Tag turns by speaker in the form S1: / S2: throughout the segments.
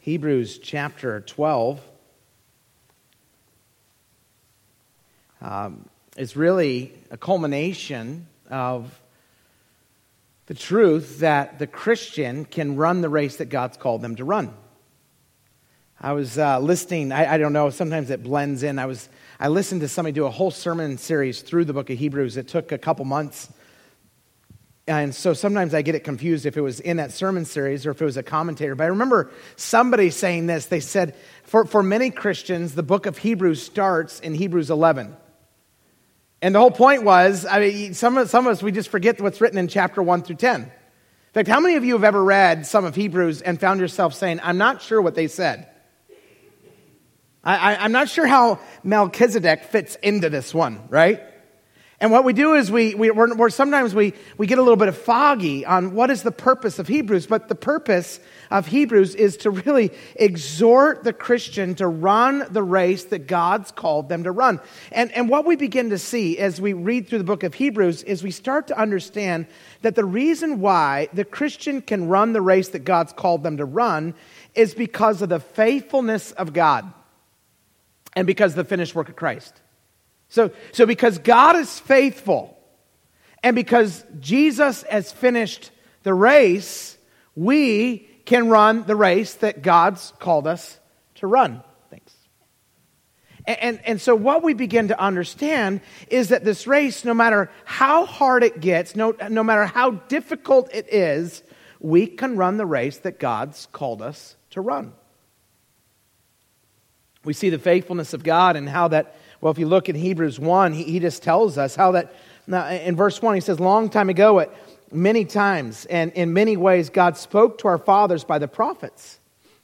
S1: Hebrews chapter 12 is really a culmination of the truth that the Christian can run the race that God's called them to run. I was listening, I don't know, sometimes it blends in. I listened to somebody do a whole sermon series through the book of Hebrews. It took a couple months. And so sometimes I get it confused if it was in that sermon series or if it was a commentator. But I remember somebody saying this. They said, for many Christians, the book of Hebrews starts in Hebrews 11. And the whole point was, some of us, we just forget what's written in chapter 1 through 10. In fact, how many of you have ever read some of Hebrews and found yourself saying, I'm not sure what they said? I'm not sure how Melchizedek fits into this one, right? And what we do is we're sometimes we get a little bit of foggy on what is the purpose of Hebrews. But the purpose of Hebrews is to really exhort the Christian to run the race that God's called them to run. And what we begin to see as we read through the book of Hebrews is we start to understand that the reason why the Christian can run the race that God's called them to run is because of the faithfulness of God and because of the finished work of Christ. So because God is faithful and because Jesus has finished the race, we can run the race that God's called us to run. Thanks. And so what we begin to understand is that this race, no matter how hard it gets, no matter how difficult it is, we can run the race that God's called us to run. We see the faithfulness of God and how that, well, if you look at Hebrews 1, he just tells us how that, now in verse 1, he says, long time ago, at many times and in many ways, God spoke to our fathers by the prophets.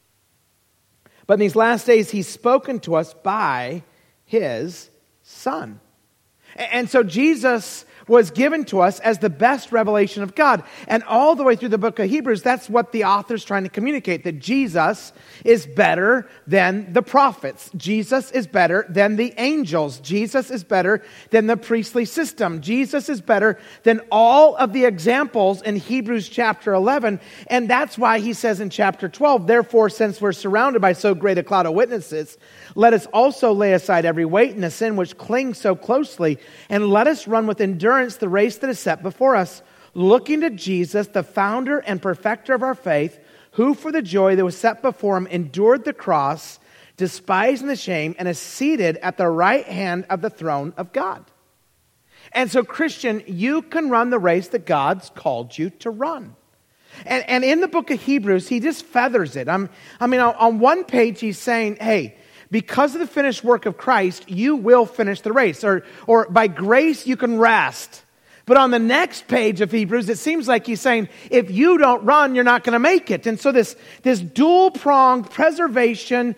S1: But in these last days, he's spoken to us by his Son. And so Jesus was given to us as the best revelation of God. And all the way through the book of Hebrews, that's what the author's trying to communicate, that Jesus is better than the prophets. Jesus is better than the angels. Jesus is better than the priestly system. Jesus is better than all of the examples in Hebrews chapter 11. And that's why he says in chapter 12, therefore, since we're surrounded by so great a cloud of witnesses, let us also lay aside every weight and the sin which clings so closely, and let us run with endurance the race that is set before us, looking to Jesus, the founder and perfecter of our faith, who for the joy that was set before him endured the cross, despising the shame, and is seated at the right hand of the throne of God. And so, Christian, you can run the race that God's called you to run. And in the book of Hebrews, he just feathers it. On one page, he's saying, hey, because of the finished work of Christ, you will finish the race. Or by grace, you can rest. But on the next page of Hebrews, it seems like he's saying, if you don't run, you're not going to make it. And so this dual-pronged preservation,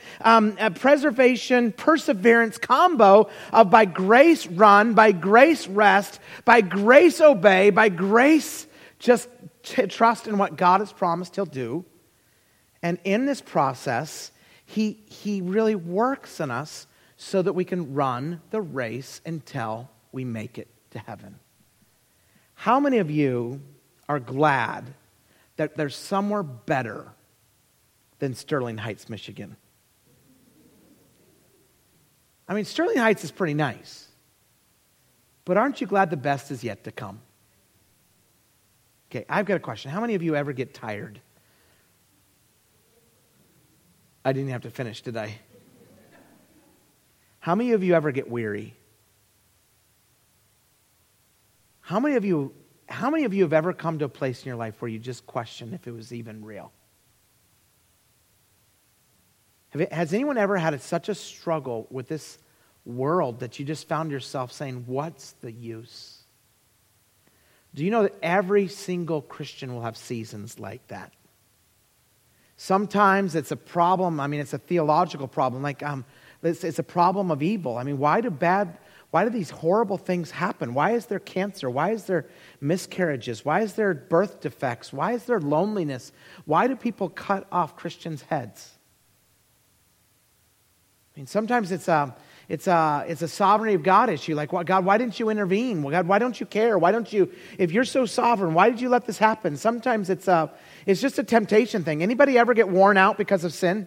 S1: perseverance combo of by grace run, by grace rest, by grace obey, by grace just trust in what God has promised he'll do. And in this process, He really works in us so that we can run the race until we make it to heaven. How many of you are glad that there's somewhere better than Sterling Heights, Michigan? I mean, Sterling Heights is pretty nice. But aren't you glad the best is yet to come? Okay, I've got a question. How many of you ever get tired? I didn't have to finish, did I? How many of you ever get weary? How many of you have ever come to a place in your life where you just question if it was even real? Has anyone ever had such a struggle with this world that you just found yourself saying, what's the use? Do you know that every single Christian will have seasons like that? Sometimes it's a problem. I mean, it's a theological problem. Like, it's a problem of evil. I mean, why do these horrible things happen? Why is there cancer? Why is there miscarriages? Why is there birth defects? Why is there loneliness? Why do people cut off Christians' heads? I mean, sometimes it's a sovereignty of God issue. Like, God, why didn't you intervene? Well, God, why don't you care? Why don't you, if you're so sovereign, why did you let this happen? Sometimes it's just a temptation thing. Anybody ever get worn out because of sin?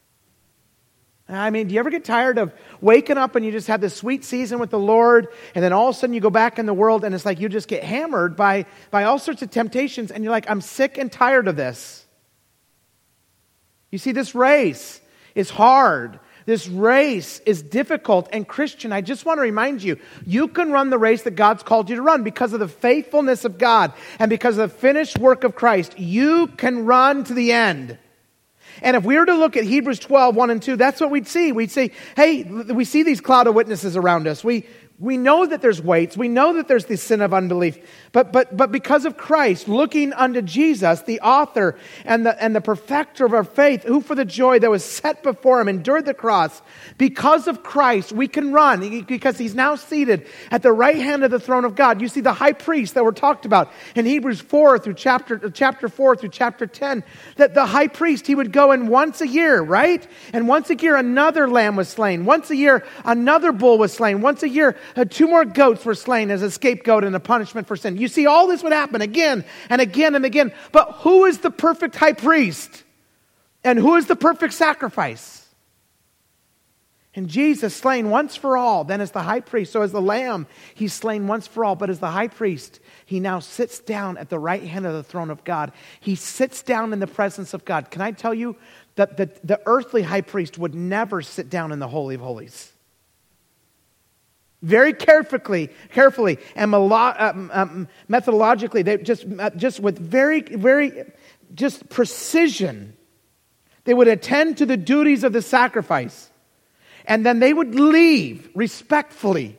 S1: I mean, do you ever get tired of waking up and you just have this sweet season with the Lord, and then all of a sudden you go back in the world and it's like you just get hammered by all sorts of temptations, and you're like, I'm sick and tired of this. You see, this race is hard. This race is difficult. And Christian, I just want to remind you, you can run the race that God's called you to run because of the faithfulness of God and because of the finished work of Christ. You can run to the end. And if we were to look at Hebrews 12, 1 and 2, that's what we'd see. We'd say, hey, we see these cloud of witnesses around us. We know that there's weights. We know that there's the sin of unbelief. But because of Christ, looking unto Jesus, the author and the perfecter of our faith, who for the joy that was set before him endured the cross, because of Christ, we can run because he's now seated at the right hand of the throne of God. You see the high priest that were talked about in Hebrews 4 through chapter 4 through chapter 10, that the high priest, he would go in once a year, right? And once a year, another lamb was slain. Once a year, another bull was slain. Once a year, 2 more goats were slain as a scapegoat and a punishment for sin. You see, all this would happen again and again and again. But who is the perfect high priest? And who is the perfect sacrifice? And Jesus slain once for all, then as the high priest. So as the lamb, he's slain once for all. But as the high priest, he now sits down at the right hand of the throne of God. He sits down in the presence of God. Can I tell you that the earthly high priest would never sit down in the Holy of Holies? Very carefully, and methodologically, they just with very just precision, they would attend to the duties of the sacrifice, and then they would leave respectfully.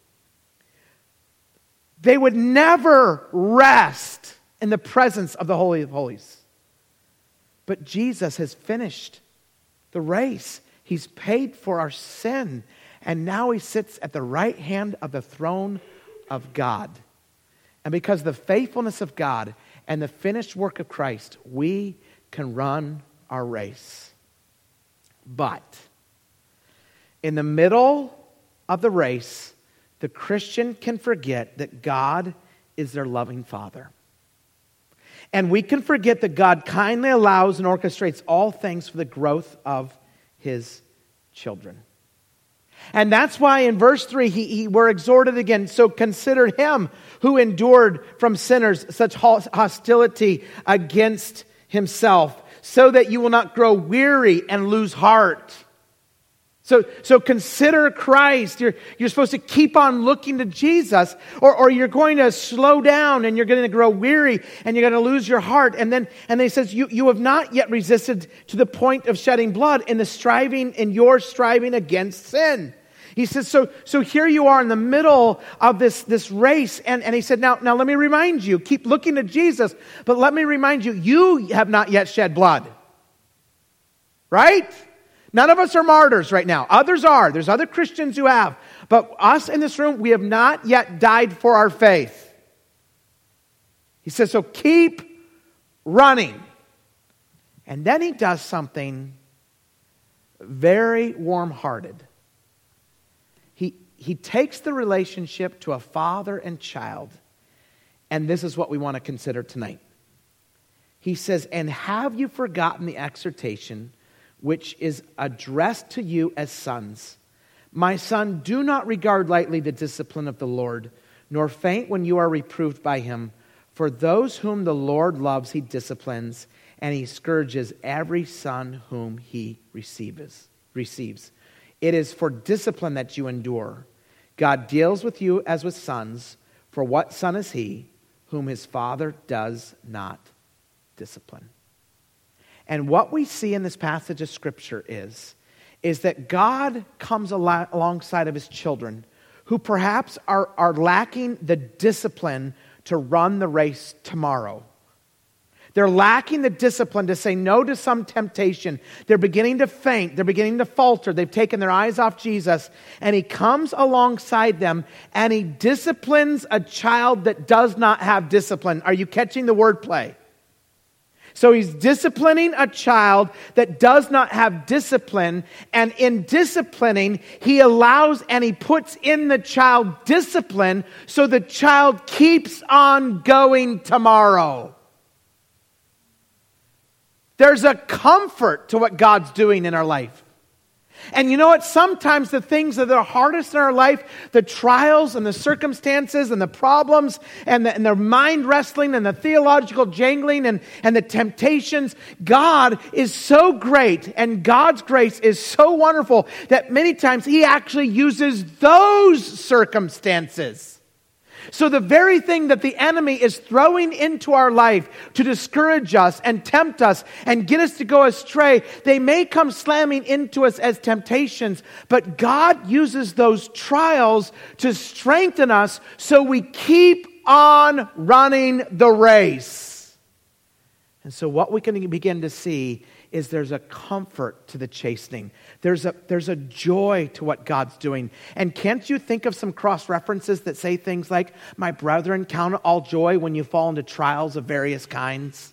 S1: They would never rest in the presence of the Holy of Holies. But Jesus has finished the race. He's paid for our sin. And now he sits at the right hand of the throne of God. And because of the faithfulness of God and the finished work of Christ, we can run our race. But in the middle of the race, the Christian can forget that God is their loving Father. And we can forget that God kindly allows and orchestrates all things for the growth of his children. And that's why in verse 3, we're exhorted again, so consider him who endured from sinners such hostility against himself, so that you will not grow weary and lose heart. So consider Christ. You're supposed to keep on looking to Jesus, or you're going to slow down and you're going to grow weary and you're going to lose your heart. And he says, you have not yet resisted to the point of shedding blood in your striving against sin. He says, so here you are in the middle of this race. And he said, now let me remind you, keep looking to Jesus, but let me remind you, you have not yet shed blood. Right? None of us are martyrs right now. Others are. There's other Christians who have. But us in this room, we have not yet died for our faith. He says, so keep running. And then he does something very warm-hearted. He takes the relationship to a father and child, and this is what we want to consider tonight. He says, and have you forgotten the exhortation which is addressed to you as sons? My son, do not regard lightly the discipline of the Lord, nor faint when you are reproved by him. For those whom the Lord loves, he disciplines, and he scourges every son whom he receives. It is for discipline that you endure. God deals with you as with sons, for what son is he whom his father does not discipline? And what we see in this passage of Scripture is that God comes alongside of his children who perhaps are lacking the discipline to run the race tomorrow. They're lacking the discipline to say no to some temptation. They're beginning to faint. They're beginning to falter. They've taken their eyes off Jesus. And he comes alongside them and he disciplines a child that does not have discipline. Are you catching the wordplay? So he's disciplining a child that does not have discipline. And in disciplining, he allows and he puts in the child discipline so the child keeps on going tomorrow. There's a comfort to what God's doing in our life. And you know what? Sometimes the things that are hardest in our life, the trials and the circumstances and the problems and the mind wrestling and the theological jangling and the temptations, God is so great and God's grace is so wonderful that many times He actually uses those circumstances. So the very thing that the enemy is throwing into our life to discourage us and tempt us and get us to go astray, they may come slamming into us as temptations, but God uses those trials to strengthen us so we keep on running the race. And so what we can begin to see is there's a comfort to the chastening. There's a joy to what God's doing. And can't you think of some cross-references that say things like, my brethren, count it all joy when you fall into trials of various kinds?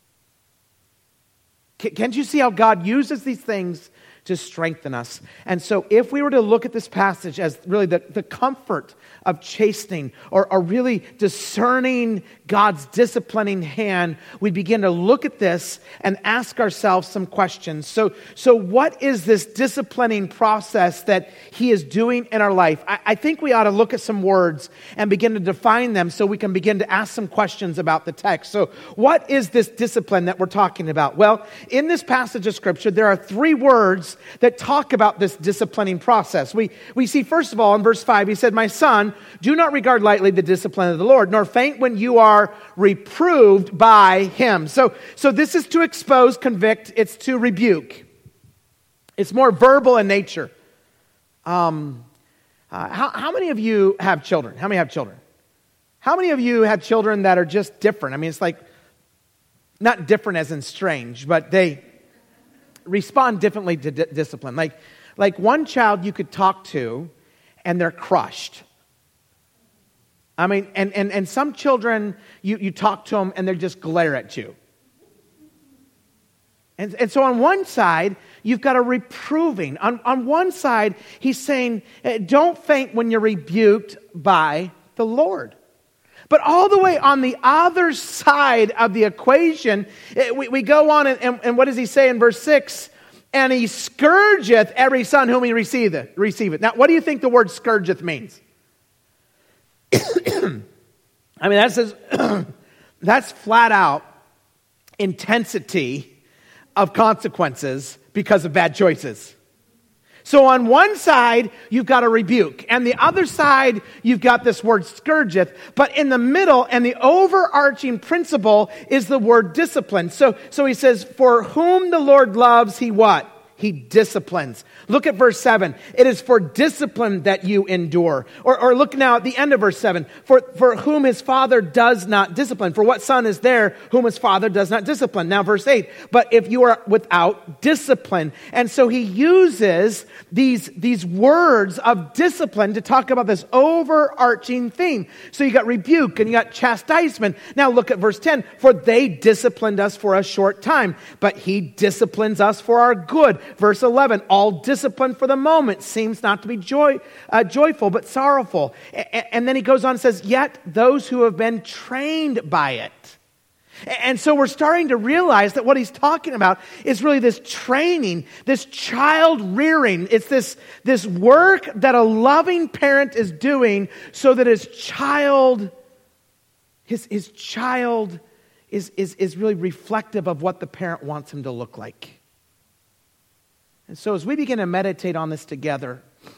S1: Can't you see how God uses these things to strengthen us? And so if we were to look at this passage as really the comfort of chastening or really discerning God's disciplining hand, we begin to look at this and ask ourselves some questions. So what is this disciplining process that He is doing in our life? I think we ought to look at some words and begin to define them so we can begin to ask some questions about the text. So what is this discipline that we're talking about? Well, in this passage of Scripture, there are 3 words that talk about this disciplining process. We see, first of all, in verse 5, He said, my son, do not regard lightly the discipline of the Lord, nor faint when you are reproved by Him. So this is to expose, convict, it's to rebuke. It's more verbal in nature. How many of you have children? How many have children? How many of you have children that are just different? I mean, it's like, not different as in strange, but they respond differently to discipline. Like one child you could talk to and they're crushed. I mean, and some children, you talk to them and they just glare at you. And so on one side, you've got a reproving. On one side, He's saying, don't faint when you're rebuked by the Lord. But all the way on the other side of the equation, we go on and what does He say in verse 6? And He scourgeth every son whom He receiveth. Now, what do you think the word scourgeth means? I mean, that says, that's flat out intensity of consequences because of bad choices. So on one side, you've got a rebuke. And the other side, you've got this word scourgeth. But in the middle, and the overarching principle is the word discipline. So He says, for whom the Lord loves, He what? He disciplines. Look at verse 7. It is for discipline that you endure. Or look now at the end of verse 7. For whom his father does not discipline. For what son is there whom his father does not discipline? Now verse 8. But if you are without discipline. And so He uses these words of discipline to talk about this overarching theme. So you got rebuke and you got chastisement. Now look at verse 10. For they disciplined us for a short time, but He disciplines us for our good. Verse 11, all discipline for the moment seems not to be joyful, but sorrowful. And then He goes on and says, yet those who have been trained by it. And so we're starting to realize that what He's talking about is really this training, this child rearing. It's this work that a loving parent is doing so that his child is really reflective of what the parent wants him to look like. And so as we begin to meditate on this together,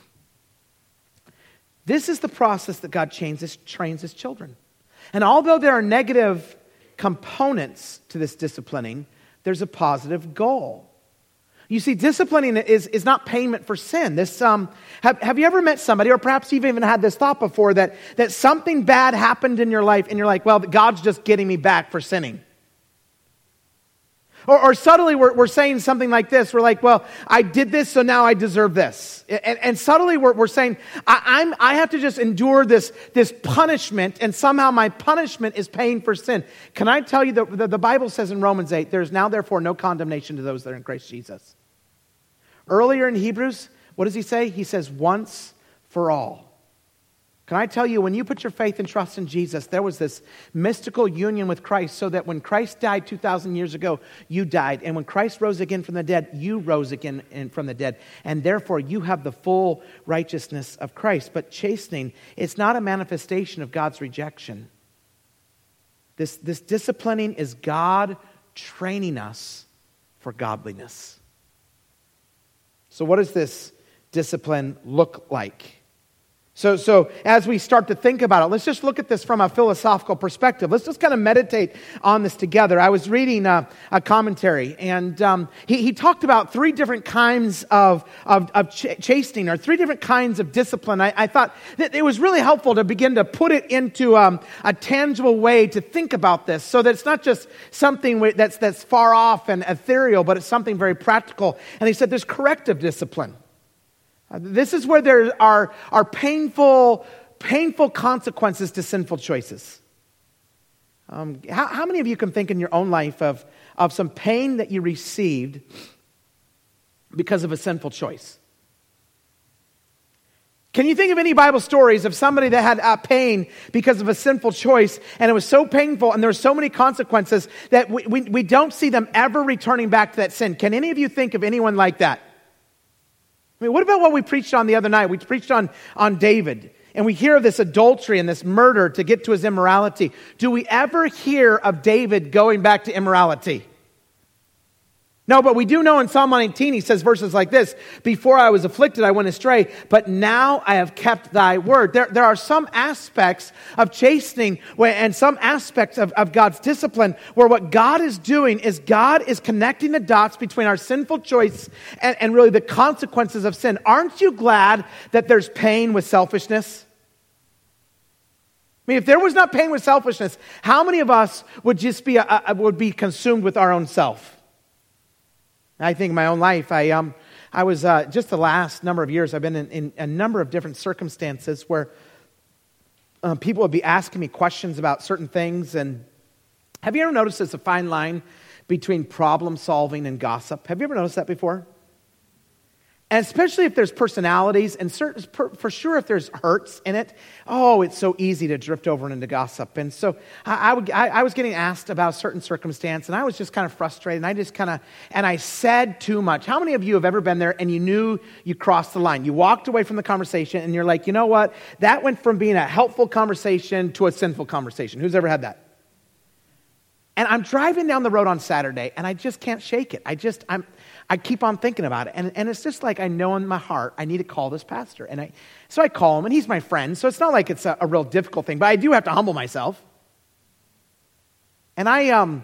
S1: this is the process that God trains His children. And although there are negative components to this disciplining, there's a positive goal. You see, disciplining is not payment for sin. This have you ever met somebody, or perhaps you've even had this thought before, that something bad happened in your life and you're like, well, God's just getting me back for sinning? Or subtly we're saying something like this. We're like, well, I did this, so now I deserve this. And subtly we're saying, I have to just endure this punishment, and somehow my punishment is paying for sin. Can I tell you that the Bible says in Romans 8, there's now therefore no condemnation to those that are in Christ Jesus. Earlier in Hebrews, what does he say? He says, once for all. Can I tell you, when you put your faith and trust in Jesus, there was this mystical union with Christ, so that when Christ died 2,000 years ago, you died. And when Christ rose again from the dead, you rose again from the dead. And therefore, you have the full righteousness of Christ. But chastening, it's not a manifestation of God's rejection. This disciplining is God training us for godliness. So what does this discipline look like? So as we start to think about it, let's just look at this from a philosophical perspective. Let's just kind of meditate on this together. I was reading a commentary, and he talked about three different kinds of chastening, or three different kinds of discipline. I thought that it was really helpful to begin to put it into a tangible way to think about this, so that it's not just something that's far off and ethereal, but it's something very practical. And he said there's corrective discipline. This is where there are painful consequences to sinful choices. How many of you can think in your own life of some pain that you received because of a sinful choice? Can you think of any Bible stories of somebody that had pain because of a sinful choice, and it was so painful and there were so many consequences that we don't see them ever returning back to that sin? Can any of you think of anyone like that? I mean, what about what we preached on the other night? We preached on David, and we hear of this adultery and this murder to get to his immorality. Do we ever hear of David going back to immorality? No, but we do know in Psalm 119, he says verses like this: before I was afflicted, I went astray, but now I have kept thy word. There are some aspects of chastening and some aspects of God's discipline where what God is doing is God is connecting the dots between our sinful choice and really the consequences of sin. Aren't you glad that there's pain with selfishness? I mean, if there was not pain with selfishness, how many of us would just be consumed with our own self? I think in my own life, I was just the last number of years, I've been in a number of different circumstances where people would be asking me questions about certain things. And have you ever noticed there's a fine line between problem solving and gossip? Have you ever noticed that before? And especially if there's personalities, and for sure if there's hurts in it, it's so easy to drift over into gossip. And so I was getting asked about a certain circumstance, and I was just kind of frustrated, and I said too much. How many of you have ever been there and you knew you crossed the line? You walked away from the conversation and you're like, you know what? That went from being a helpful conversation to a sinful conversation. Who's ever had that? And I'm driving down the road on Saturday, and I just can't shake it. I keep on thinking about it. And it's just like I know in my heart I need to call this pastor. So I call him, and he's my friend, so it's not like it's a real difficult thing, but I do have to humble myself. And I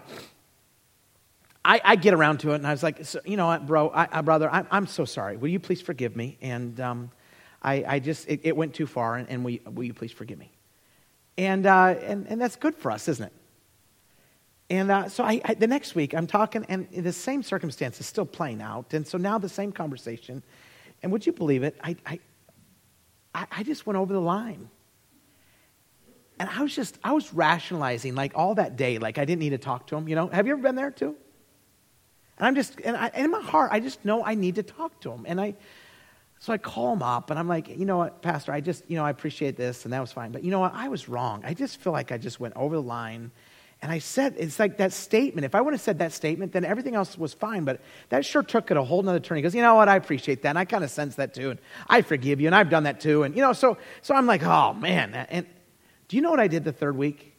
S1: get around to it, and I was like, so, you know what, bro, brother, I'm so sorry. Will you please forgive me? And it went too far, and will you please forgive me? And that's good for us, isn't it? And so the next week, I'm talking, and the same circumstance is still playing out. And so now the same conversation. And would you believe it? I just went over the line. And I was rationalizing, like, all that day, like I didn't need to talk to him, you know? Have you ever been there too? And in my heart, I just know I need to talk to him. So I call him up, and I'm like, you know what, Pastor, I appreciate this, and that was fine. But you know what, I was wrong. I just feel like I just went over the line. And I said, it's like that statement. If I would have said that statement, then everything else was fine. But that sure took it a whole nother turn. He goes, you know what, I appreciate that. And I kind of sense that too. And I forgive you, and I've done that too. And, so I'm like, oh, man. And do you know what I did the third week?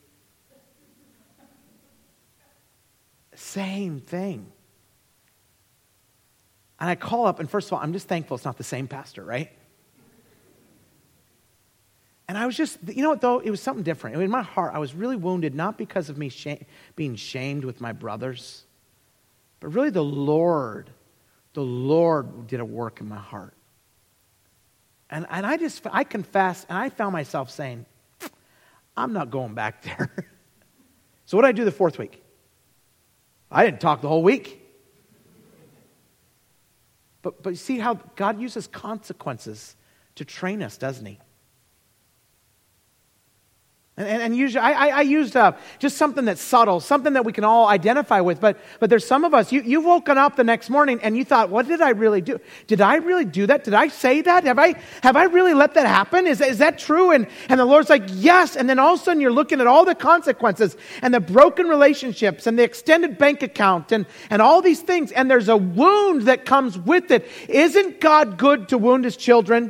S1: Same thing. And I call up, and first of all, I'm just thankful it's not the same pastor, right? And I was just, you know what, though? It was something different. In my heart, I was really wounded, not because of me being shamed with my brothers, but really the Lord did a work in my heart. And I confessed, and I found myself saying, I'm not going back there. So what did I do the fourth week? I didn't talk the whole week. But you see how God uses consequences to train us, doesn't he? And usually, I used just something that's subtle, something that we can all identify with. But there's some of us, you've woken up the next morning and you thought, what did I really do? Did I really do that? Did I say that? Have I really let that happen? Is that true? And the Lord's like, yes. And then all of a sudden you're looking at all the consequences and the broken relationships and the extended bank account and all these things. And there's a wound that comes with it. Isn't God good to wound his children?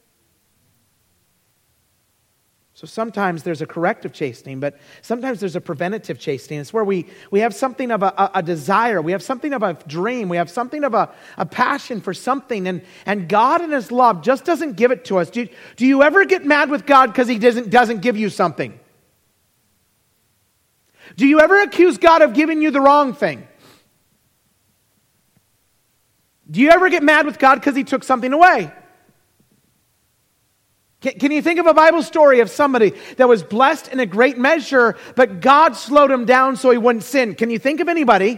S1: So sometimes there's a corrective chastening, but sometimes there's a preventative chastening. It's where we have something of a desire. We have something of a dream. We have something of a passion for something. And God in his love just doesn't give it to us. Do you ever get mad with God because he doesn't give you something? Do you ever accuse God of giving you the wrong thing? Do you ever get mad with God because he took something away? Can you think of a Bible story of somebody that was blessed in a great measure, but God slowed him down so he wouldn't sin? Can you think of anybody?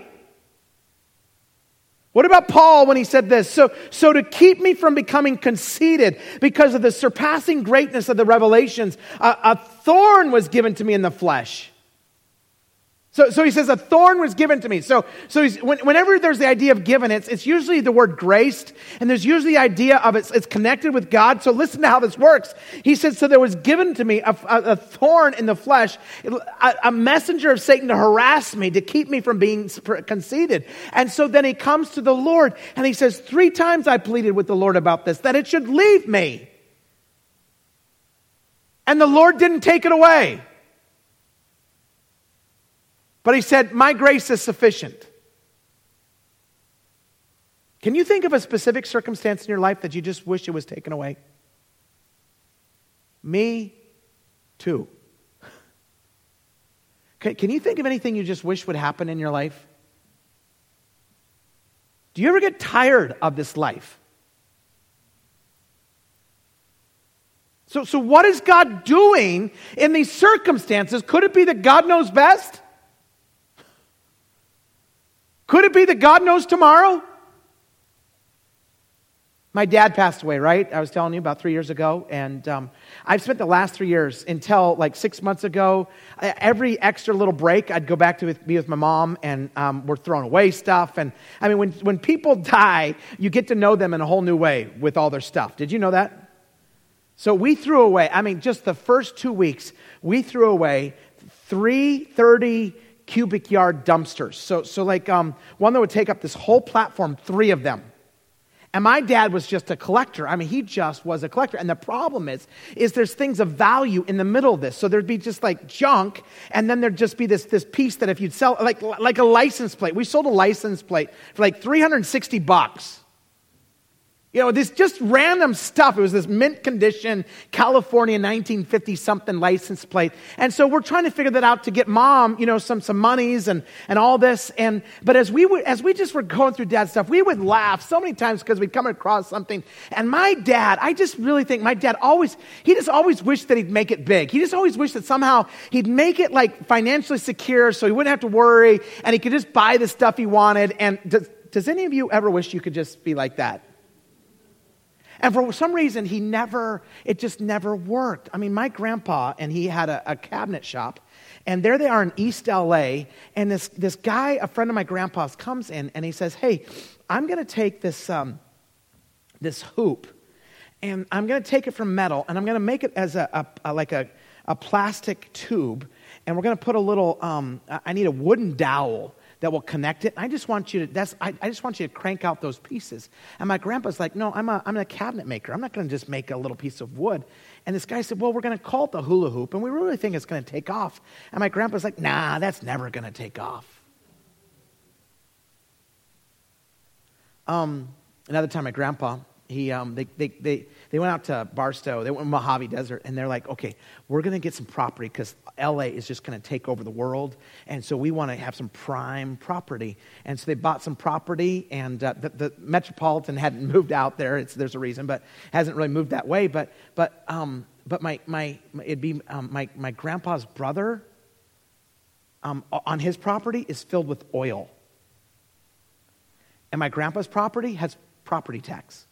S1: What about Paul when he said this? So to keep me from becoming conceited because of the surpassing greatness of the revelations, a thorn was given to me in the flesh. So he says, a thorn was given to me. So whenever there's the idea of given, it's usually the word graced, and there's usually the idea of it's connected with God. So listen to how this works. He says, so there was given to me a thorn in the flesh, a messenger of Satan to harass me, to keep me from being conceited. And so then he comes to the Lord, and he says, 3 times I pleaded with the Lord about this, that it should leave me. And the Lord didn't take it away. But he said, my grace is sufficient. Can you think of a specific circumstance in your life that you just wish it was taken away? Me too. Can you think of anything you just wish would happen in your life? Do you ever get tired of this life? So what is God doing in these circumstances? Could it be that God knows best? Could it be that God knows tomorrow? My dad passed away, right? I was telling you about 3 years ago. And I've spent the last 3 years until like 6 months ago. Every extra little break, I'd go back to be with my mom, and we're throwing away stuff. And I mean, when people die, you get to know them in a whole new way with all their stuff. Did you know that? So we threw away, just the first 2 weeks, we threw away 330 cubic yard dumpsters. So like one that would take up this whole platform, 3 of them. And my dad was just a collector. He just was a collector. And the problem is there's things of value in the middle of this. So there'd be just like junk, and then there'd just be this piece that if you'd sell, like a license plate. We sold a license plate for like $360. This just random stuff. It was this mint condition California 1950-something license plate. And so we're trying to figure that out to get mom, some monies and all this. But as we just were going through dad's stuff, we would laugh so many times because we'd come across something. And my dad, I just really think my dad always wished that he'd make it big. He just always wished that somehow he'd make it like financially secure so he wouldn't have to worry and he could just buy the stuff he wanted. And does any of you ever wish you could just be like that? And for some reason, it just never worked. My grandpa, and he had a cabinet shop, and there they are in East LA, and this guy, a friend of my grandpa's, comes in, and he says, hey, I'm going to take this hoop, and I'm going to take it from metal, and I'm going to make it as a plastic tube, and we're going to put a little, I need a wooden dowel that will connect it. I just want you to crank out those pieces. And my grandpa's like, no, I'm a cabinet maker. I'm not going to just make a little piece of wood. And this guy said, well, we're going to call it the hula hoop, and we really think it's going to take off. And my grandpa's like, nah, that's never going to take off. Another time, my grandpa, they went out to Barstow, they went to Mojave Desert, and they're like, okay, we're going to get some property because LA is just going to take over the world, and so we want to have some prime property. And so they bought some property, and the Metropolitan hadn't moved out there. There's a reason, but hasn't really moved that way. But my grandpa's brother on his property is filled with oil. And my grandpa's property has property tax.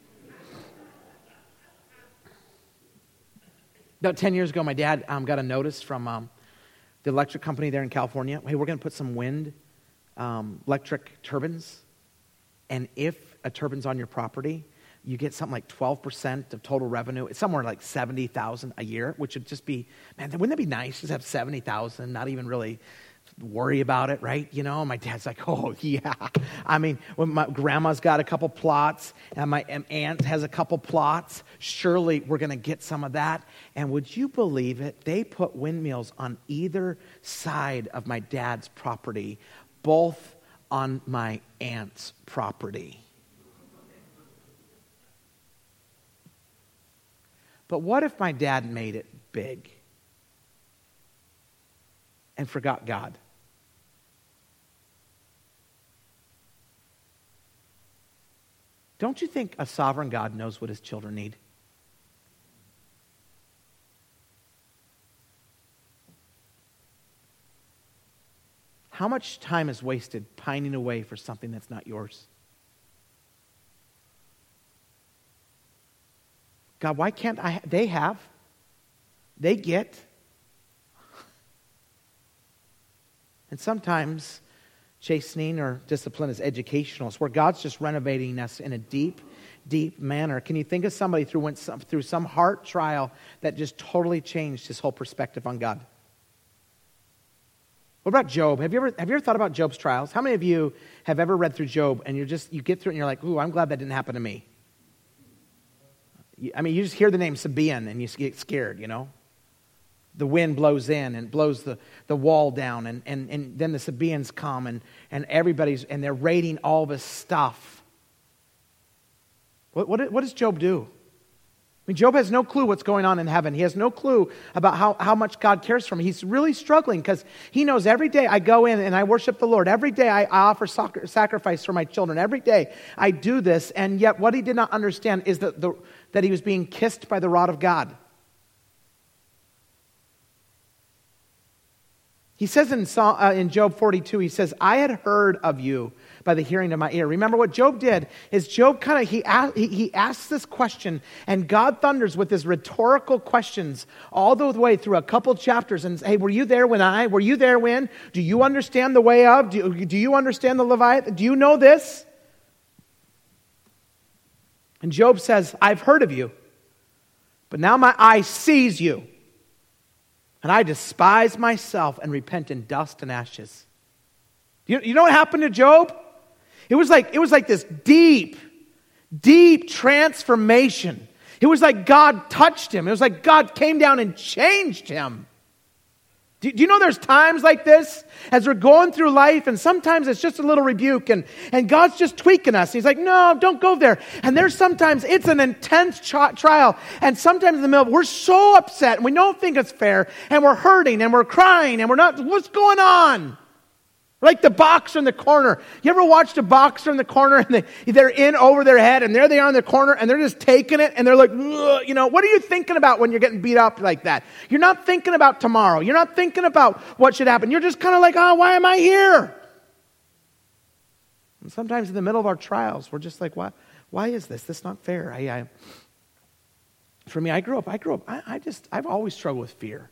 S1: About 10 years ago, my dad got a notice from the electric company there in California. Hey, we're going to put some wind electric turbines. And if a turbine's on your property, you get something like 12% of total revenue. It's somewhere like $70,000 a year, which would just be, man, wouldn't that be nice? Just have $70,000, not even really worry about it, right? You know, my dad's like, oh, yeah. I mean, when my grandma's got a couple plots and my aunt has a couple plots, surely we're going to get some of that. And would you believe it? They put windmills on either side of my dad's property, both on my aunt's property. But what if my dad made it big and forgot God? Don't you think a sovereign God knows what his children need? How much time is wasted pining away for something that's not yours? God, why can't I? They have. They get. And sometimes chastening or discipline is educational. It's where God's just renovating us in a deep, deep manner. Can you think of somebody went through some heart trial that just totally changed his whole perspective on God? What about Job? Have you ever thought about Job's trials? How many of you have ever read through Job and you get through it and you're like, ooh, I'm glad that didn't happen to me? I mean, you just hear the name Sabaean and you get scared, you know? The wind blows in and blows the wall down and then the Sabaeans come and everybody's, they're raiding all of his stuff. What does Job do? I mean, Job has no clue what's going on in heaven. He has no clue about how much God cares for him. He's really struggling because he knows every day I go in and I worship the Lord. Every day I offer sacrifice for my children. Every day I do this. And yet what he did not understand is that he was being kissed by the rod of God. He says in Job 42, he says, I had heard of you by the hearing of my ear. Remember what Job did is Job he asks this question and God thunders with his rhetorical questions all the way through a couple chapters and hey, were you there when were you there when? Do you understand the way of? Do you understand the Leviathan? Do you know this? And Job says, I've heard of you, but now my eye sees you. And I despise myself and repent in dust and ashes. You know what happened to Job? It was like this deep, deep transformation. It was like God touched him. It was like God came down and changed him. Do you know there's times like this as we're going through life and sometimes it's just a little rebuke and God's just tweaking us. He's like, no, don't go there. And there's sometimes it's an intense trial and sometimes in the middle we're so upset and we don't think it's fair and we're hurting and we're crying and we're not, what's going on? Like the boxer in the corner. You ever watched a boxer in the corner and they're in over their head and there they are in the corner and they're just taking it and they're like, you know, what are you thinking about when you're getting beat up like that? You're not thinking about tomorrow. You're not thinking about what should happen. You're just kind of like, oh, why am I here? And sometimes in the middle of our trials, we're just like, why is this? This is not fair. For me, I grew up, I've always struggled with fear.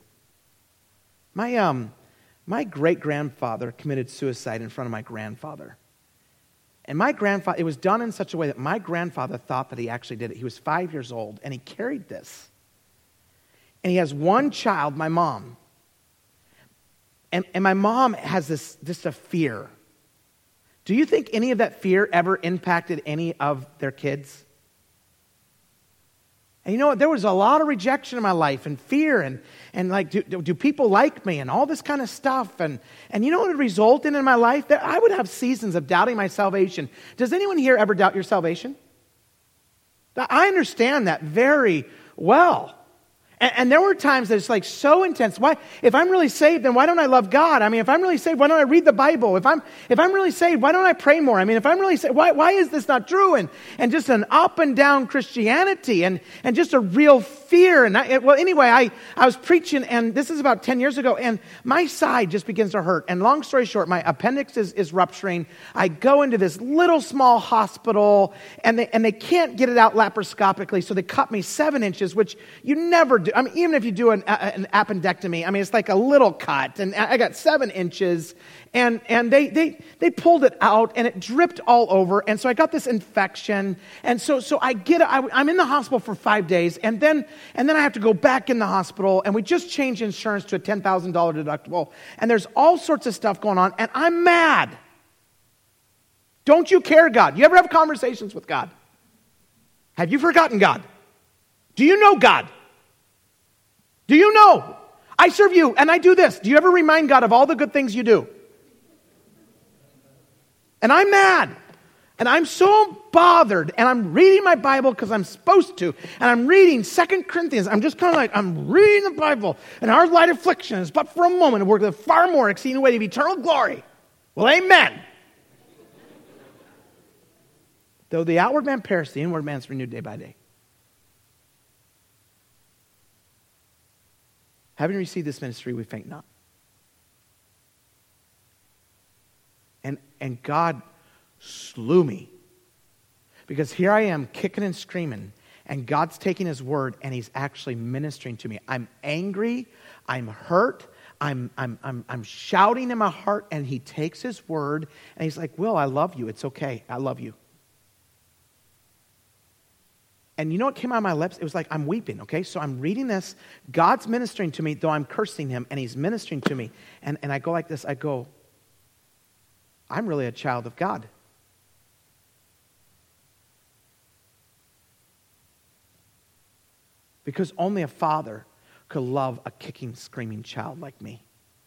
S1: My great-grandfather committed suicide in front of my grandfather. And my grandfather, it was done in such a way that my grandfather thought that he actually did it. He was 5 years old, and he carried this. And he has one child, my mom. And my mom has just a fear. Do you think any of that fear ever impacted any of their kids? And you know what? There was a lot of rejection in my life and fear and like, do people like me and all this kind of stuff. And you know what it resulted in my life? That I would have seasons of doubting my salvation. Does anyone here ever doubt your salvation? I understand that very well. And there were times that it's like so intense. Why? If I'm really saved, then why don't I love God? I mean, if I'm really saved, why don't I read the Bible? If I'm really saved, why don't I pray more? I mean, if I'm really saved, why is this not true? And just an up and down Christianity and just a real fear. And I was preaching, and this is about 10 years ago, and my side just begins to hurt. And long story short, my appendix is rupturing. I go into this little small hospital, and they can't get it out laparoscopically, so they cut me 7 inches, which you never do. I mean, even if you do an appendectomy, I mean, it's like a little cut, and I got 7 inches, and they pulled it out, and it dripped all over, and so I got this infection, and so I'm in the hospital for 5 days, and then I have to go back in the hospital, and we just changed insurance to a $10,000 deductible, and there's all sorts of stuff going on, and I'm mad. Don't you care, God? You ever have conversations with God? Have you forgotten God? Do you know God? Do you know? I serve you, and I do this. Do you ever remind God of all the good things you do? And I'm mad. And I'm so bothered. And I'm reading my Bible because I'm supposed to. And I'm reading 2 Corinthians. I'm just kind of like, I'm reading the Bible. And our light affliction is but for a moment. And we're the far more exceeding weight of eternal glory. Well, amen. Though the outward man perish, the inward man is renewed day by day. Having received this ministry, we faint not. And God slew me. Because here I am kicking and screaming, and God's taking his word and he's actually ministering to me. I'm angry, I'm hurt, I'm shouting in my heart, and he takes his word and he's like, Will, I love you. It's okay. I love you. And you know what came out of my lips? It was like I'm weeping, okay? So I'm reading this. God's ministering to me, though I'm cursing him, and he's ministering to me. And I go like this. I go, I'm really a child of God. Because only a father could love a kicking, screaming child like me.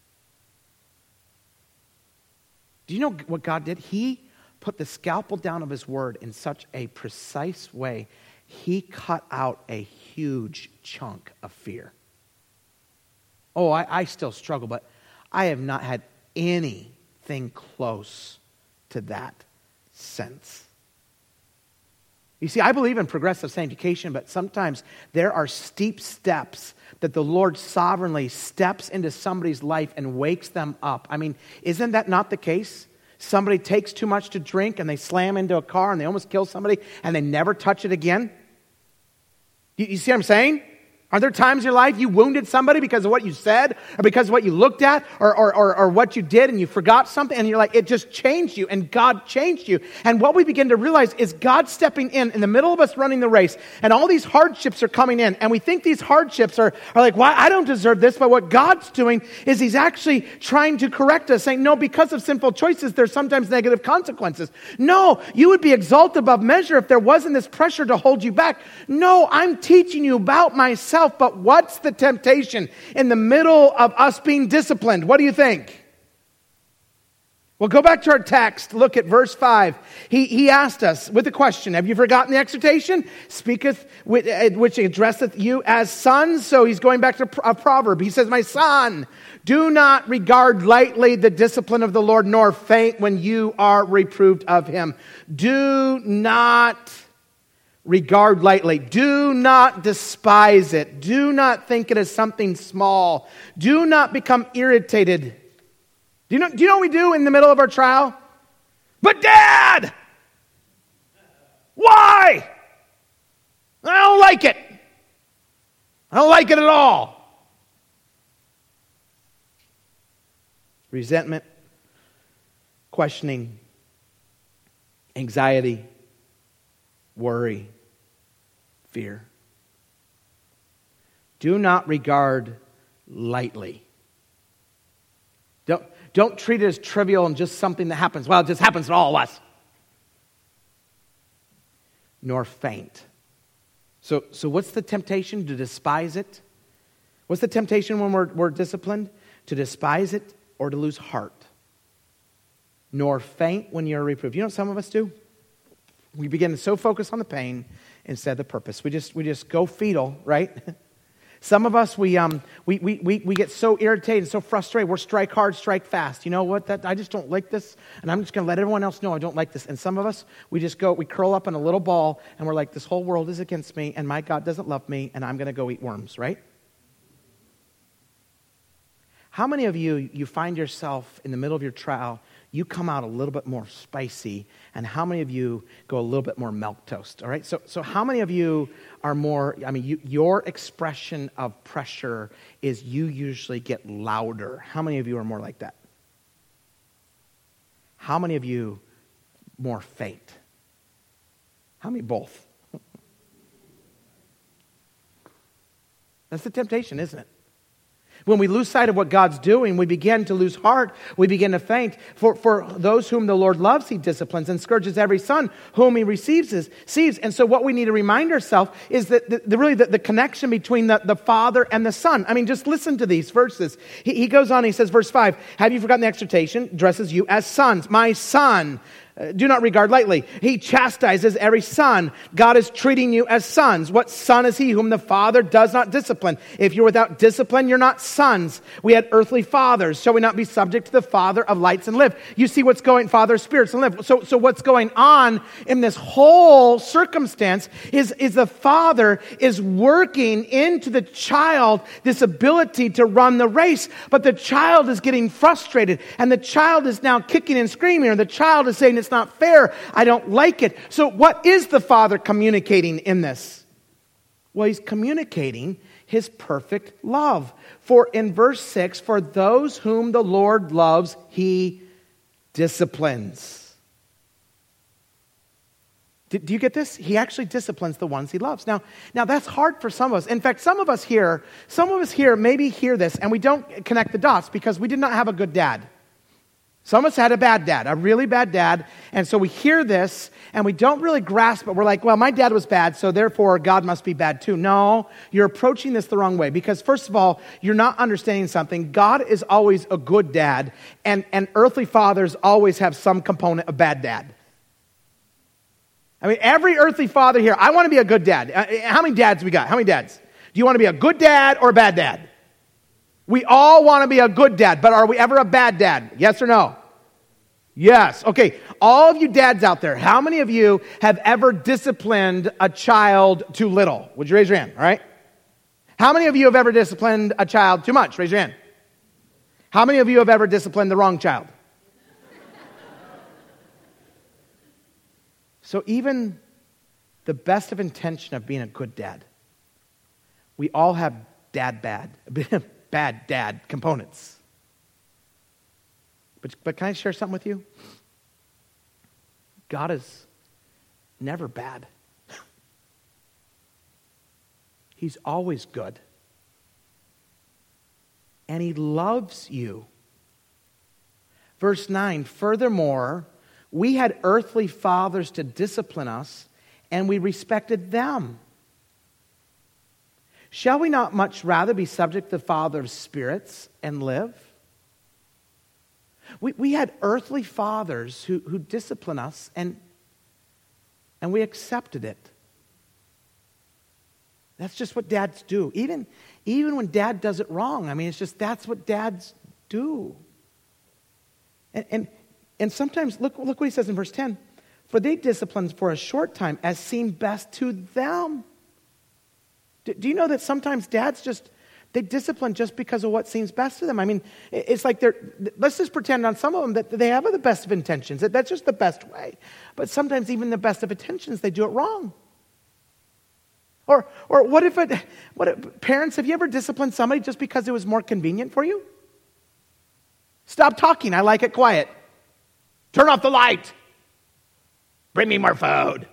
S1: Do you know what God did? He put the scalpel down of his word in such a precise way. He cut out a huge chunk of fear. Oh, I still struggle, but I have not had anything close to that since. You see, I believe in progressive sanctification, but sometimes there are steep steps that the Lord sovereignly steps into somebody's life and wakes them up. I mean, isn't that not the case? Somebody takes too much to drink and they slam into a car and they almost kill somebody and they never touch it again. You see what I'm saying? Are there times in your life you wounded somebody because of what you said or because of what you looked at or what you did and you forgot something and you're like, it just changed you and God changed you. And what we begin to realize is God stepping in the middle of us running the race and all these hardships are coming in and we think these hardships are like, why? I don't deserve this. But what God's doing is he's actually trying to correct us, saying, no, because of sinful choices, there's sometimes negative consequences. No, you would be exalted above measure if there wasn't this pressure to hold you back. No, I'm teaching you about myself. But what's the temptation in the middle of us being disciplined? What do you think? Well, go back to our text. Look at verse 5. He asked us with a question. Have you forgotten the exhortation? Speaketh, which addresseth you as sons. So he's going back to a proverb. He says, my son, do not regard lightly the discipline of the Lord, nor faint when you are reproved of him. Do not regard lightly. Do not despise it. Do not think it is something small. Do not become irritated. Do you know what we do in the middle of our trial? But Dad! Why? I don't like it. I don't like it at all. Resentment, questioning, anxiety, worry, fear. Do not regard lightly. Don't treat it as trivial and just something that happens. Well, it just happens to all of us. Nor faint. So what's the temptation? To despise it? What's the temptation when we're disciplined? To despise it or to lose heart. Nor faint when you're reproved. You know what some of us do? We begin to so focus on the pain instead of the purpose. We just go fetal, right? Some of us, we get so irritated, so frustrated. We're strike hard, strike fast. You know what? I just don't like this, and I'm just going to let everyone else know I don't like this. And some of us, we curl up in a little ball, and we're like, this whole world is against me, and my God doesn't love me, and I'm going to go eat worms, right? How many of you find yourself in the middle of your trial, you come out a little bit more spicy, and how many of you go a little bit more milquetoast, all right? So how many of you are more, your expression of pressure is you usually get louder. How many of you are more like that? How many of you more faint? How many both? That's the temptation, isn't it? When we lose sight of what God's doing, we begin to lose heart. We begin to faint. For those whom the Lord loves, He disciplines and scourges every son whom He receives. And so what we need to remind ourselves is that the connection between the Father and the Son. I mean, just listen to these verses. He goes on, he says, verse 5, have you forgotten the exhortation? Addresses you as sons. My son, do not regard lightly. He chastises every son. God is treating you as sons. What son is he whom the Father does not discipline? If you're without discipline, you're not sons. We had earthly fathers. Shall we not be subject to the Father of lights and live? You see what's going, Father of spirits and live. So what's going on in this whole circumstance is the Father is working into the child this ability to run the race, but the child is getting frustrated, and the child is now kicking and screaming, or the child is saying, it's not fair. I don't like it. So what is the Father communicating in this? Well, He's communicating His perfect love. For in verse 6, for those whom the Lord loves, He disciplines. Do you get this? He actually disciplines the ones He loves. Now that's hard for some of us. In fact, some of us here maybe hear this and we don't connect the dots because we did not have a good dad. Some of us had a bad dad, a really bad dad, and so we hear this, and we don't really grasp it. We're like, well, my dad was bad, so therefore God must be bad too. No, you're approaching this the wrong way, because first of all, you're not understanding something. God is always a good dad, and earthly fathers always have some component of bad dad. I mean, every earthly father here, I want to be a good dad. How many dads we got? How many dads? Do you want to be a good dad or a bad dad? We all want to be a good dad, but are we ever a bad dad? Yes or no? Yes. Okay, all of you dads out there, how many of you have ever disciplined a child too little? Would you raise your hand, all right? How many of you have ever disciplined a child too much? Raise your hand. How many of you have ever disciplined the wrong child? So even the best of intention of being a good dad, we all have bad dad components. But can I share something with you? God is never bad. He's always good. And He loves you. Verse 9, furthermore, we had earthly fathers to discipline us, and we respected them. Shall we not much rather be subject to the Father of spirits and live? We had earthly fathers who discipline us, and we accepted it. That's just what dads do. Even when dad does it wrong, I mean, it's just that's what dads do. And sometimes, look what he says in verse 10. For they discipline for a short time as seemed best to them. Do you know that sometimes dads they discipline just because of what seems best to them? I mean, it's like let's just pretend on some of them that they have the best of intentions. That's just the best way. But sometimes even the best of intentions, they do it wrong. Or what if parents, have you ever disciplined somebody just because it was more convenient for you? Stop talking, I like it quiet. Turn off the light. Bring me more food.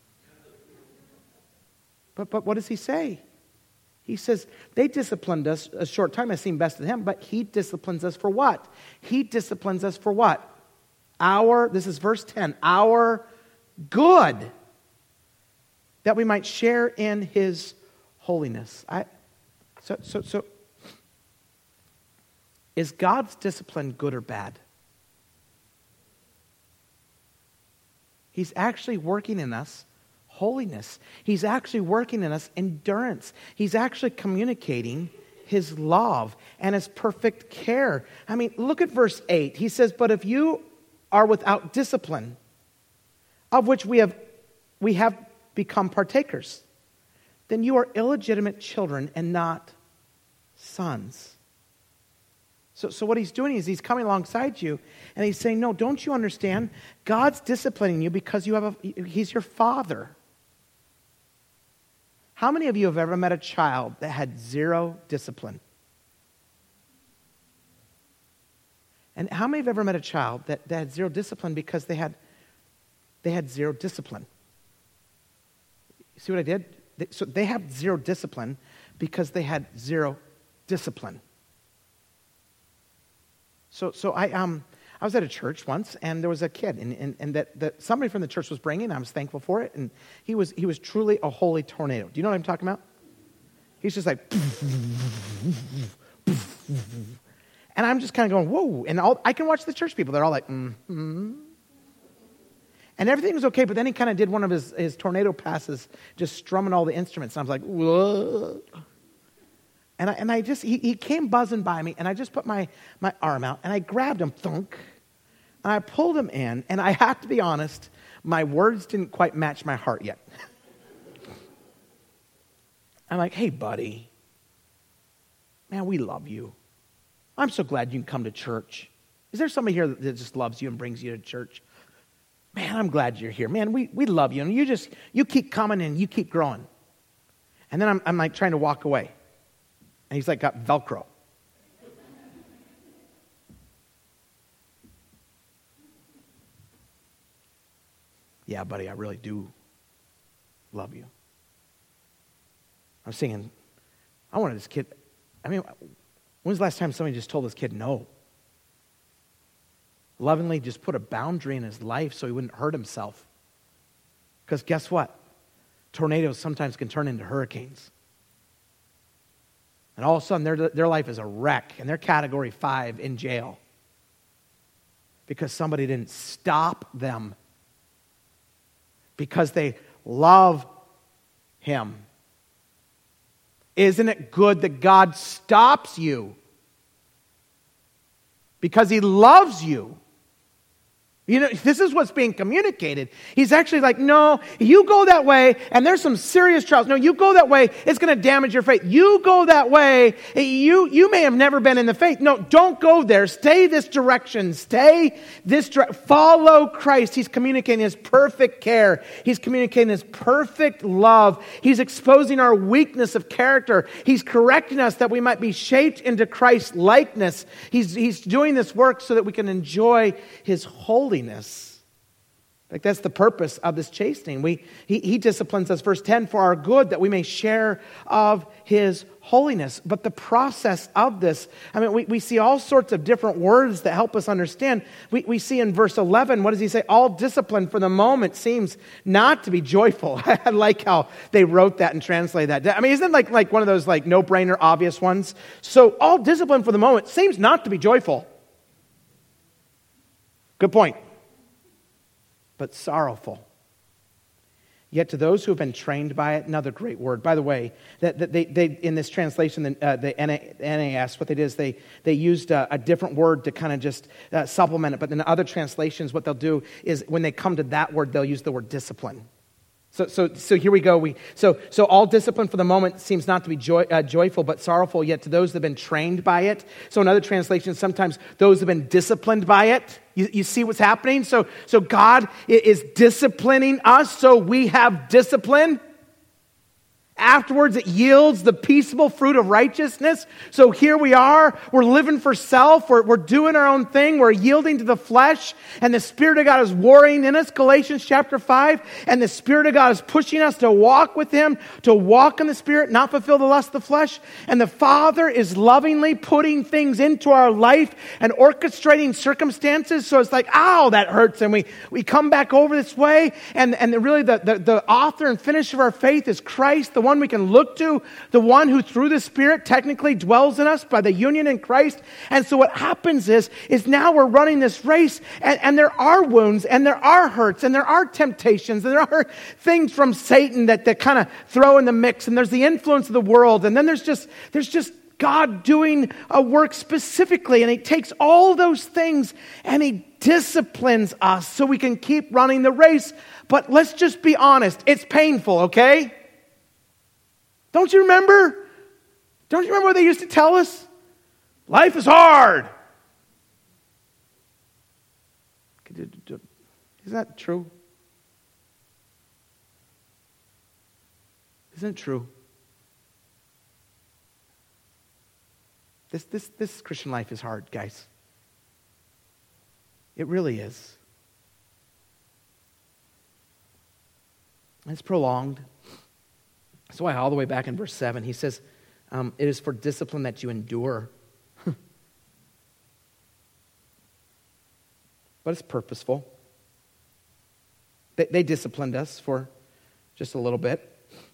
S1: But what does he say? He says, they disciplined us a short time as seemed best to them, but He disciplines us for what? He disciplines us for what? This is verse 10, our good, that we might share in His holiness. So is God's discipline good or bad? He's actually working in us holiness. He's actually working in us endurance. He's actually communicating his love and his perfect care. I mean, look at verse 8. He says, but if you are without discipline, of which we have become partakers, then you are illegitimate children and not sons. So what he's doing is he's coming alongside you and he's saying, no, don't you understand? God's disciplining you because he's your father. How many of you have ever met a child that had zero discipline? And how many have ever met a child that had zero discipline because they had zero discipline? See what I did? So they have zero discipline because they had zero discipline. So I was at a church once, and there was a kid, and that somebody from the church was bringing. I was thankful for it, and he was truly a holy tornado. Do you know what I'm talking about? He's just like, and I'm just kind of going, whoa! And I can watch the church people; they're all like, mm-hmm. And everything was okay, but then he kind of did one of his tornado passes, just strumming all the instruments. And I was like, whoa. And I just, he came buzzing by me, and I just put my arm out, and I grabbed him, thunk, and I pulled him in, and I have to be honest, my words didn't quite match my heart yet. I'm like, hey, buddy, man, we love you. I'm so glad you can come to church. Is there somebody here that just loves you and brings you to church? Man, I'm glad you're here. Man, we love you, and you keep coming and you keep growing. And then I'm like trying to walk away. And he's like got Velcro. Yeah, buddy, I really do love you. I'm singing, I wanted this kid, when's the last time somebody just told this kid no? Lovingly just put a boundary in his life so he wouldn't hurt himself. Because guess what? Tornadoes sometimes can turn into hurricanes. And all of a sudden, their life is a wreck, and they're category 5 in jail because somebody didn't stop them because they love him. Isn't it good that God stops you because he loves you? You know, this is what's being communicated. He's actually like, no, you go that way, and there's some serious trials. No, you go that way, it's going to damage your faith. You go that way, you may have never been in the faith. No, don't go there. Stay this direction. Follow Christ. He's communicating his perfect care. He's communicating his perfect love. He's exposing our weakness of character. He's correcting us that we might be shaped into Christ's likeness. He's doing this work so that we can enjoy his holiness. Like that's the purpose of this chastening. He disciplines us, verse 10, for our good, that we may share of his holiness. But the process of this, we see all sorts of different words that help us understand. We see in verse 11, what does he say? All discipline for the moment seems not to be joyful. I like how they wrote that and translated that. Isn't it like one of those like no-brainer obvious ones? So all discipline for the moment seems not to be joyful. Good point. But sorrowful. Yet to those who have been trained by it, another great word. By the way, that they in this translation, the NAS, what they did is they used a different word to kind of just supplement it. But in other translations, what they'll do is when they come to that word, they'll use the word discipline. So here we go. So all discipline for the moment seems not to be joyful, but sorrowful. Yet to those that have been trained by it. So in other translations, sometimes those have been disciplined by it. You see what's happening? So God is disciplining us, so we have discipline. Afterwards, it yields the peaceable fruit of righteousness. So here we are. We're living for self. We're doing our own thing. We're yielding to the flesh. And the Spirit of God is warring in us, Galatians chapter 5. And the Spirit of God is pushing us to walk with him, to walk in the Spirit, not fulfill the lust of the flesh. And the Father is lovingly putting things into our life and orchestrating circumstances. So it's like, ow, that hurts. And we come back over this way. And really the author and finisher of our faith is Christ, the one we can look to, the one who through the Spirit technically dwells in us by the union in Christ. And so what happens is now we're running this race, and there are wounds, and there are hurts, and there are temptations, and there are things from Satan that kind of throw in the mix, and there's the influence of the world, and then there's just God doing a work specifically, and He takes all those things and He disciplines us so we can keep running the race. But let's just be honest, it's painful, okay? Don't you remember? Don't you remember what they used to tell us? Life is hard. Is that true? Isn't it true? This Christian life is hard, guys. It really is. It's prolonged. That's why all the way back in verse 7, he says, it is for discipline that you endure. But it's purposeful. They disciplined us for just a little bit.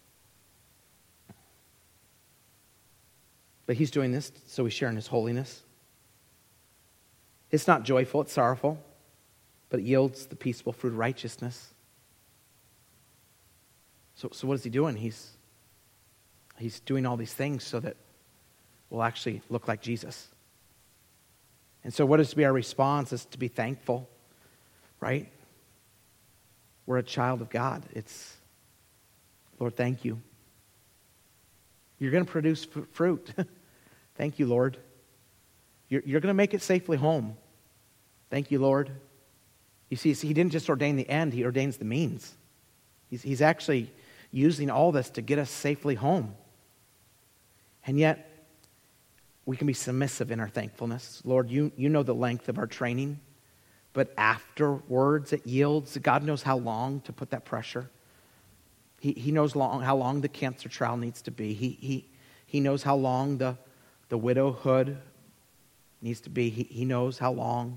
S1: But He's doing this so we share in His holiness. It's not joyful, it's sorrowful, but it yields the peaceful fruit of righteousness. So what is He doing? He's doing all these things so that we'll actually look like Jesus. And so what is to be our response is to be thankful, right? We're a child of God. It's, Lord, thank you. You're going to produce fruit. Thank you, Lord. You're going to make it safely home. Thank you, Lord. You see, He didn't just ordain the end, He ordains the means. He's actually using all this to get us safely home. And yet, we can be submissive in our thankfulness. Lord, you know the length of our training, but afterwards it yields. God knows how long to put that pressure. He knows how long the cancer trial needs to be. He knows how long the widowhood needs to be. He knows how long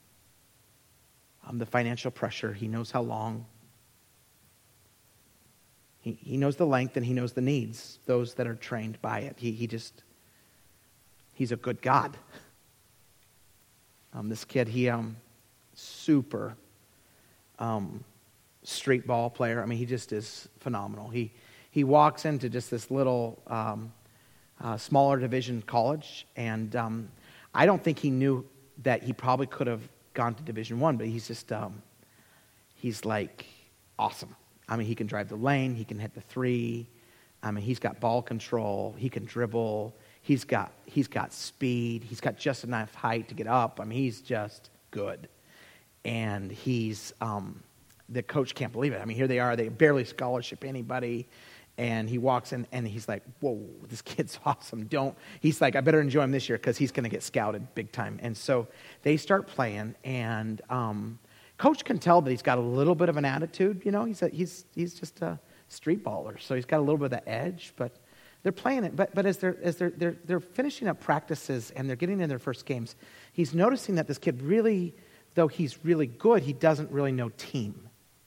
S1: the financial pressure. He knows how long. He knows the length and He knows the needs, those that are trained by it. He's a good God. This kid, super street ball player. I mean, he just is phenomenal. He walks into just this little smaller division college, and I don't think he knew that he probably could have gone to Division I, but he's just he's like awesome. I mean, he can drive the lane, he can hit the three. I mean, he's got ball control, he can dribble, he's got speed, he's got just enough height to get up. I mean, he's just good, and he's the coach can't believe it. I mean, here they are, they barely scholarship anybody, and he walks in and he's like, whoa, this kid's awesome. He's like, I better enjoy him this year because he's going to get scouted big time. And so they start playing, and coach can tell that he's got a little bit of an attitude. You know, he's just a street baller, so he's got a little bit of that edge, but they're playing it. But as they're finishing up practices and they're getting in their first games, he's noticing that this kid really, though he's really good, he doesn't really know team.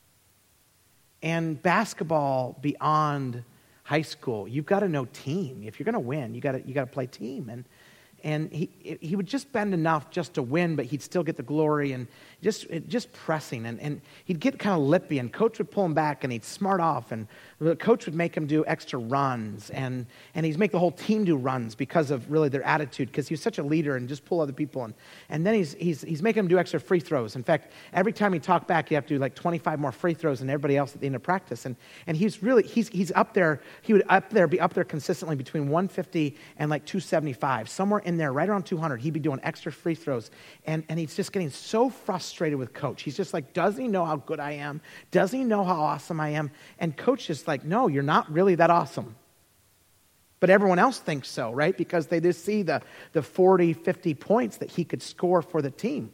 S1: And basketball beyond high school, you've got to know team. If you're going to win, you got to play team. And he would just bend enough just to win, but he'd still get the glory and just pressing. And he'd get kind of lippy, and coach would pull him back, and he'd smart off, and the coach would make him do extra runs, and he'd make the whole team do runs because of really their attitude, because he was such a leader and just pull other people. And then he's making them do extra free throws. In fact, every time he talked back, you have to do like 25 more free throws than everybody else at the end of practice. And he's up there. He would be up there consistently between 150 and like 275, somewhere in there, right around 200. He'd be doing extra free throws, and he's just getting so frustrated with coach. He's just like, doesn't he know how good I am? Doesn't he know how awesome I am? And coach is like, no, you're not really that awesome. But everyone else thinks so, right? Because they just see the 40, 50 points that he could score for the team.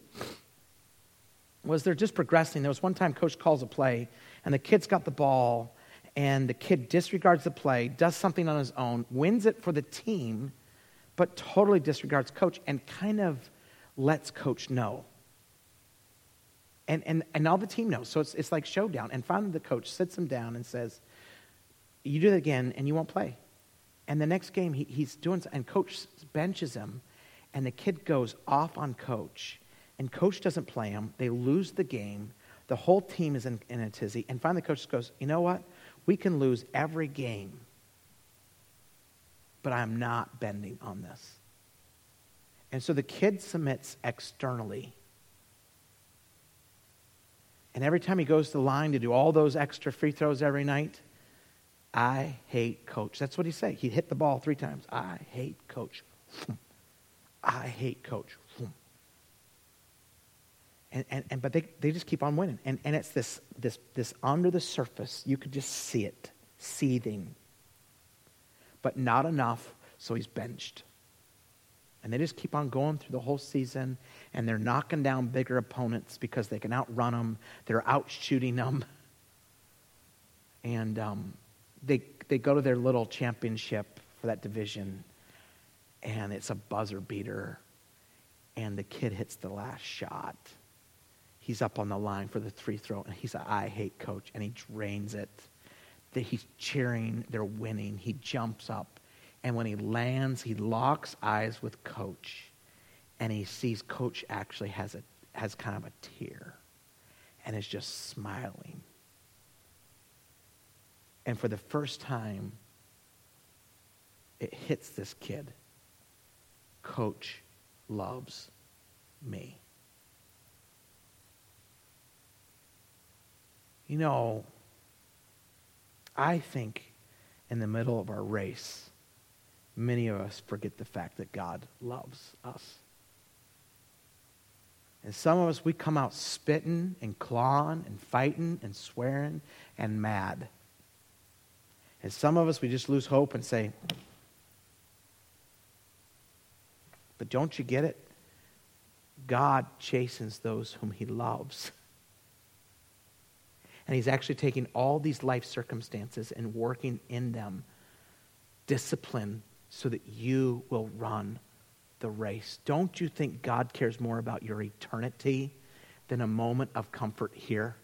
S1: Was they're just progressing. There was one time coach calls a play, and the kid's got the ball, and the kid disregards the play, does something on his own, wins it for the team, but totally disregards coach and kind of lets coach know. And all the team knows. So it's like showdown. And finally the coach sits him down and says, you do that again and you won't play. And the next game he's doing, and coach benches him, and the kid goes off on coach, and coach doesn't play him. They lose the game. The whole team is in a tizzy. And finally coach goes, you know what? We can lose every game, but I'm not bending on this. And so the kid submits externally. And every time he goes to the line to do all those extra free throws every night, I hate coach. That's what he said. He'd hit the ball 3 times. I hate coach. I hate coach. But they just keep on winning. And it's this under the surface. You could just see it seething. But not enough, so he's benched. And they just keep on going through the whole season, and they're knocking down bigger opponents because they can outrun them. They're out shooting them. And they go to their little championship for that division, and it's a buzzer beater, and the kid hits the last shot. He's up on the line for the free throw, and he's I hate coach, and he drains it. He's cheering, they're winning. He jumps up, and when he lands, he locks eyes with coach, and he sees coach actually has kind of a tear, and is just smiling. And for the first time, it hits this kid. Coach loves me. You know, I think in the middle of our race, many of us forget the fact that God loves us. And some of us, we come out spitting and clawing and fighting and swearing and mad. And some of us, we just lose hope and say, but don't you get it? God chastens those whom he loves. And he's actually taking all these life circumstances and working in them discipline so that you will run the race. Don't you think God cares more about your eternity than a moment of comfort here?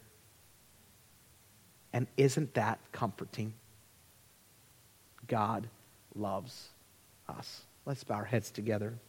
S1: And isn't that comforting? God loves us. Let's bow our heads together.